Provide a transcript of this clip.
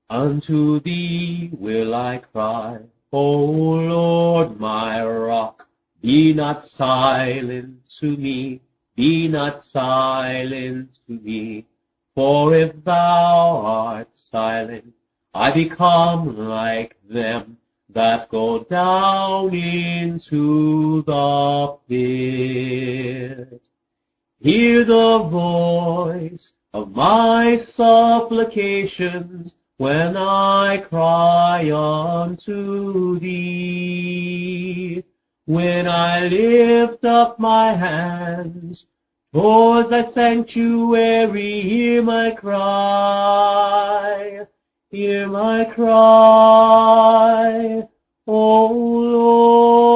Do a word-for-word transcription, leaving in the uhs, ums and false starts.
Unto thee will I cry, O Lord, my rock. Be not silent to me, be not silent to me. For if thou art silent, I become like them that go down into the pit. Hear the voice of my supplications when I cry unto thee. When I lift up my hands towards thy sanctuary, hear my cry, hear my cry, O Lord.